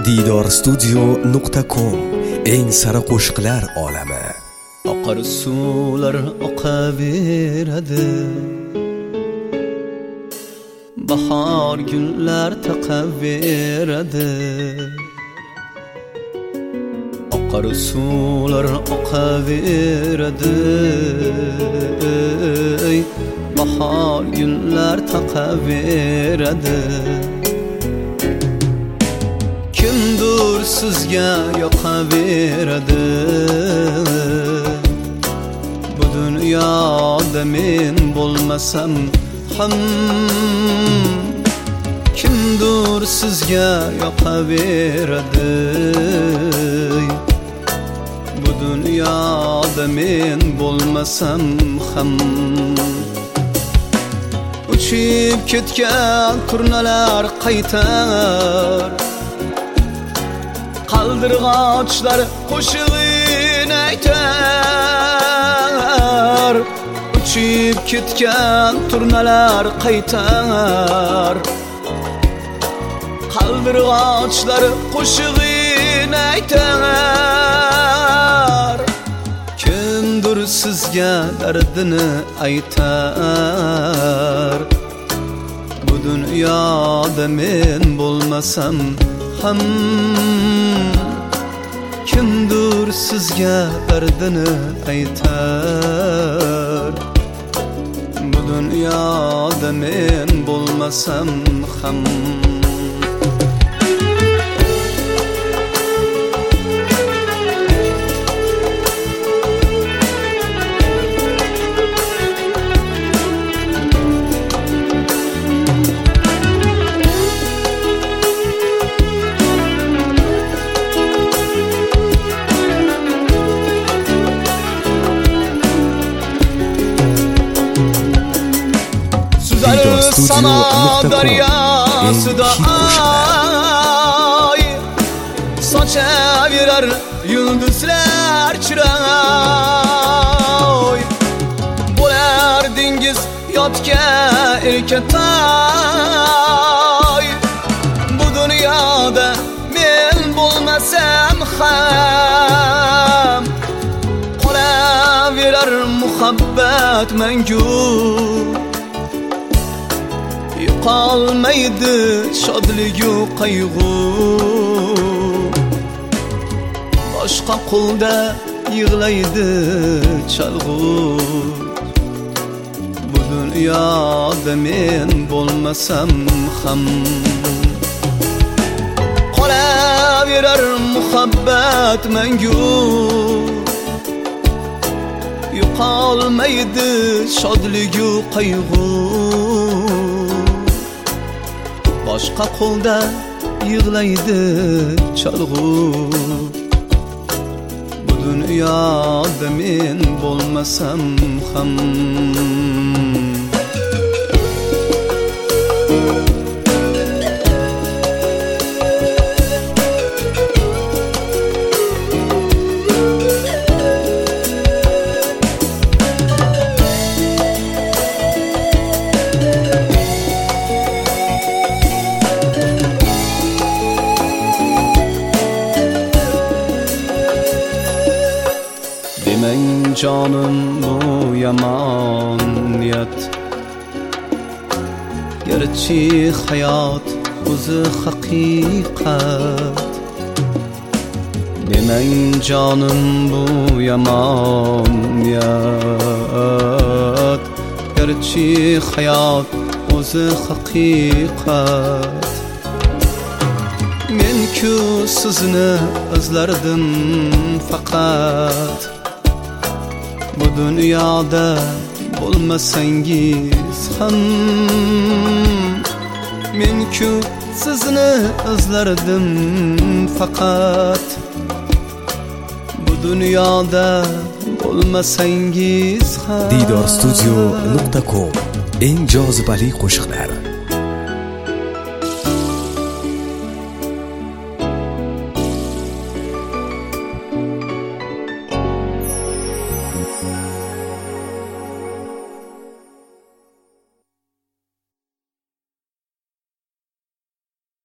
Diydorstudio.com eng sara qo'shiqlar olami. Oqar suvlar oqaveradi, bahor gullar taqaveradi. Oqar suvlar oqaveradi, bahor gullar taqaveradi. Kimdir sizga yoqaveradi, bu dunyoda men bo'lmasam ham. Kimdir sizga yoqaveradi, bu dunyoda men bo'lmasam ham. Uchib ketgan turnalar qaytar, qaldirg'ochlar qo'shig'ini aytar. Uchib ketgan turnalar qaytar, qaldirg'ochlar qo'shig'ini aytar. Kimdir sizga dardini aytar, bu dunyoda men bo'lmasam ham. Kimdir sizga dardini aytar, bu dunyoda men bo'lmasam ham. Sana deryasida ay, sochaverar yulduzlar chiroy. Bo'lardingiz yotga erkatoy, bu dunyoda men bo'lmasam ham. Qolaverar muhabbat mangu, qolmaydi shodligu qayg'u. Boshqa qo'lda yig'laydi chalg'u, bu dunyoda men bo'lmasam ham. Qolaverar muhabbat mangu, yo'qolmaydi shodligu qayg'u. Boshqa qo'lda yig'laydi chalg'u, bu dunyoda men bo'lmasam ham. Demang jonim bu yomon niyat, garchi hayot o'zi haqiqat. Demang jonim bu yomon niyat, garchi hayot o'zi haqiqat. Men-ku sizni izlardim faqat, bu dunyoda bo'lmasangiz ham. Men-ku sizni izlardim faqat, bu dunyoda bo'lmasangiz ham. Diydorstudio.com eng jozibali qo'shiqlar.